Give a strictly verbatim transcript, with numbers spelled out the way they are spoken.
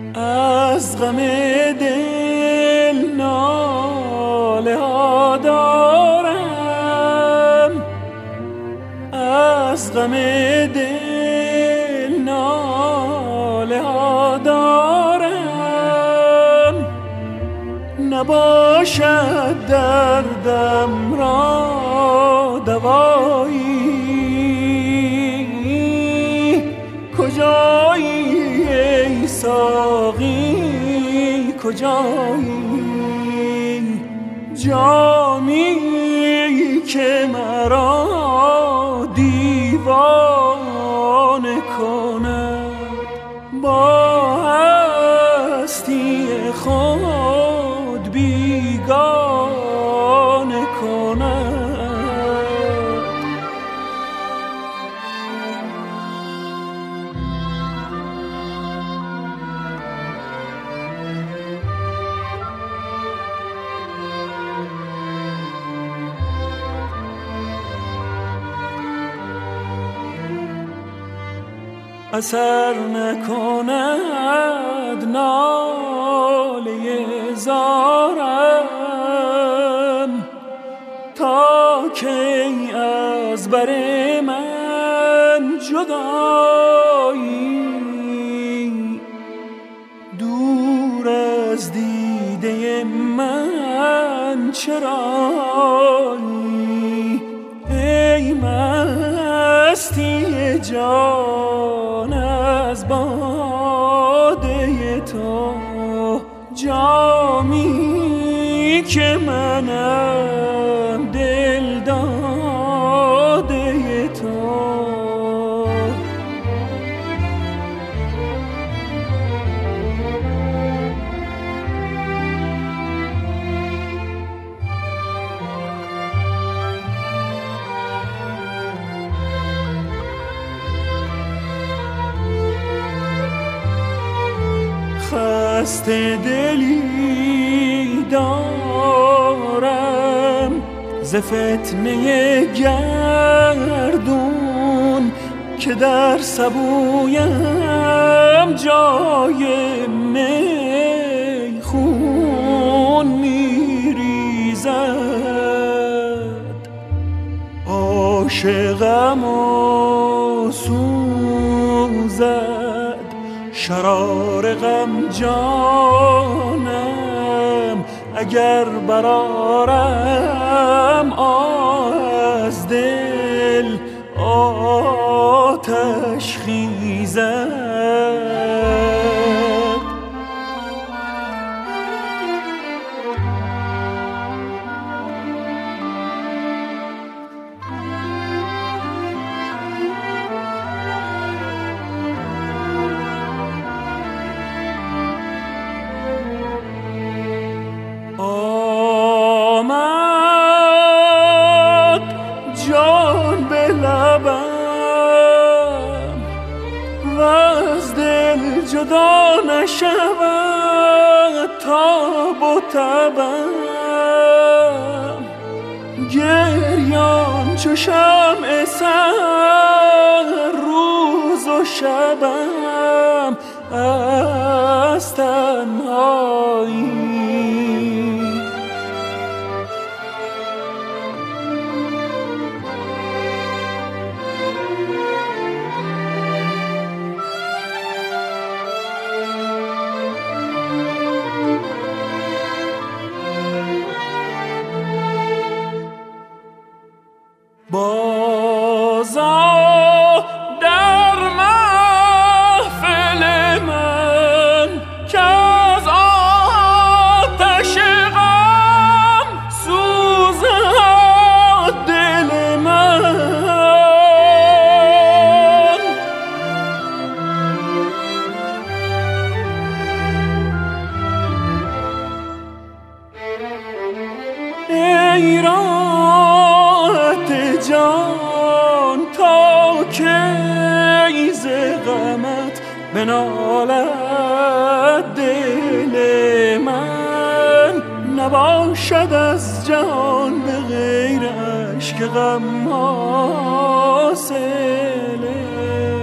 از غم دل ناله ها دارم، از غم دل ناله ها دارم. نباشد دردم را دوایی، کجایی ای ساقی کجایی؟ جامی که مرا دیوانه کند، با هستی خود بیگانه کند. اثر نکند ناله زارم، تا کی از بر من جدایی؟ دور از دیده من چرایی؟ ای مستی جان از باده تو، جامی که منم دل داده تو. خسته دلی دارم ز فتنه گردون، که در سبویم جای میخون میریزد. عاشقم و سوزد شرار غم جانم، اگر برارم از دل آتش خیزد. آمد جان به لبم و از دل جدا نشود تاب و تبم. گریان چو شمع سحر روز و شبم از تنهایی. بازآ در محفل من که از آتش غم سوزد دل من. ای راحت جان تا کی ز غمت بنالد دل من؟ نباشد از جان به غیر اشک غم حاصله.